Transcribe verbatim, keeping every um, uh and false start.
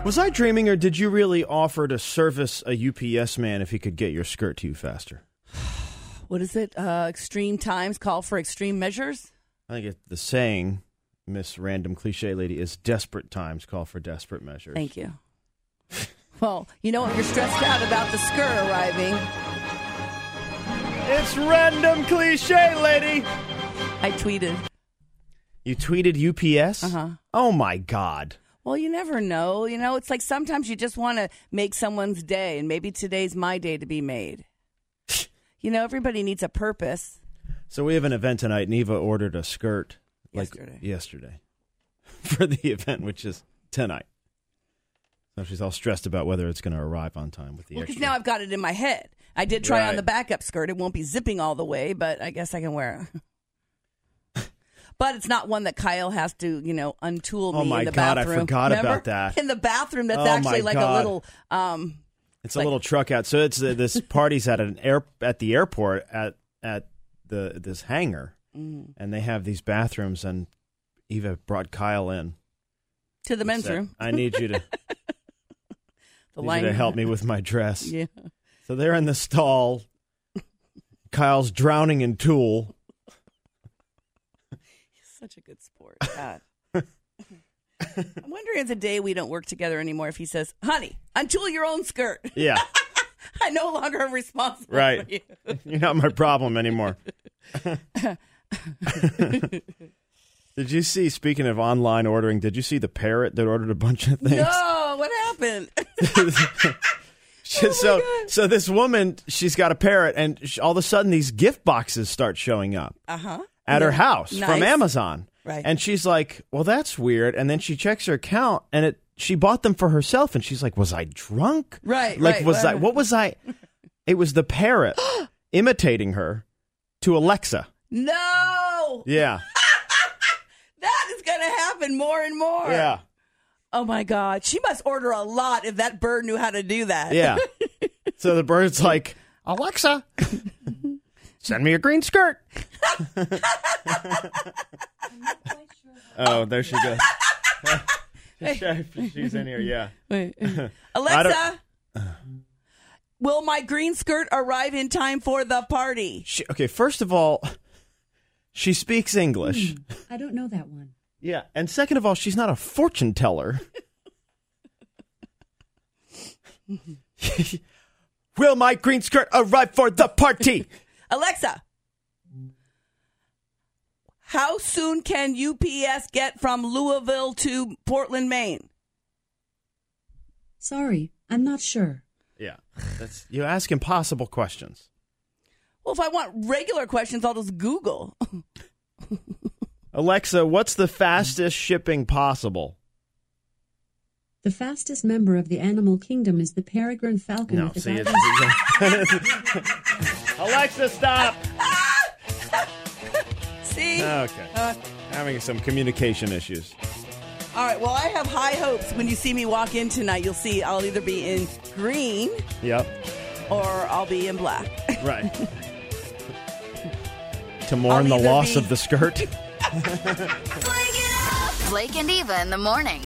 Was I dreaming, or did you really offer to service a U P S man if he could get your skirt to you faster? What is it? Uh, extreme times call for extreme measures? I think it, the saying, Miss Random Cliche Lady, is desperate times call for desperate measures. Thank you. Well, you know what? You're stressed out about the skirt arriving. It's Random Cliche Lady. I tweeted. You tweeted U P S? Uh-huh. Oh, my God. Well, you never know. You know, it's like sometimes you just want to make someone's day, and maybe today's my day to be made. You know, everybody needs a purpose. So we have an event tonight. Neva ordered a skirt like Yesterday. yesterday for the event, which is tonight. So she's all stressed about whether it's going to arrive on time with the Well, extra. because now I've got it in my head. I did try Right. on the backup skirt. It won't be zipping all the way, but I guess I can wear it. But it's not one that Kyle has to, you know, untool me Oh, my in the God, I bathroom. forgot Remember? about that. In the bathroom, that's Oh, my actually like God. a little... Um, It's like- a little truck out. So it's uh, this party's at an air at the airport at at the this hangar, mm, and they have these bathrooms. And Eva brought Kyle in to the men's said, room. I need you to The need line you to help me with my dress. Yeah. So they're in the stall. Kyle's drowning in tulle. Such a good sport. God. I'm wondering if the day we don't work together anymore, if he says, honey, untool your own skirt. Yeah, I no longer am responsible right. for you. You're not my problem anymore. Did you see, speaking of online ordering, did you see the parrot that ordered a bunch of things? No, what happened? She- Oh, my so, God. so this woman, she's got a parrot, and sh all of a sudden these gift boxes start showing up Uh-huh. at her Yeah. house Nice. from Amazon. Right. And she's like, well, that's weird. And then she checks her account, and it she bought them for herself. And she's like, was I drunk? Right, Like, right, was right. I, what was I? It was the parrot imitating her to Alexa. No! Yeah. That is going to happen more and more. Yeah. Oh, my God. She must order a lot if that bird knew how to do that. Yeah. So the bird's like, Alexa, send me a green skirt. Oh, there she goes. She's in here, yeah. Wait. I Alexa, will my green skirt arrive in time for the party? She, okay, first of all, she speaks English. I don't know that one. Yeah, and second of all, she's not a fortune teller. Will my green skirt arrive for the party? Alexa, how soon can U P S get from Louisville to Portland, Maine? Sorry, I'm not sure. Yeah, that's you ask impossible questions. Well, if I want regular questions, I'll just Google. Alexa, what's the fastest shipping possible? The fastest member of the animal kingdom is the peregrine falcon. No, with the see, guidance- it's, Alexa, stop. See? Okay, Uh, having some communication issues. all right, well, I have high hopes. When you see me walk in tonight, you'll see I'll either be in green Yep, or I'll be in black. right. To mourn I'll the either loss be- of the skirt. Blake and Eva in the morning.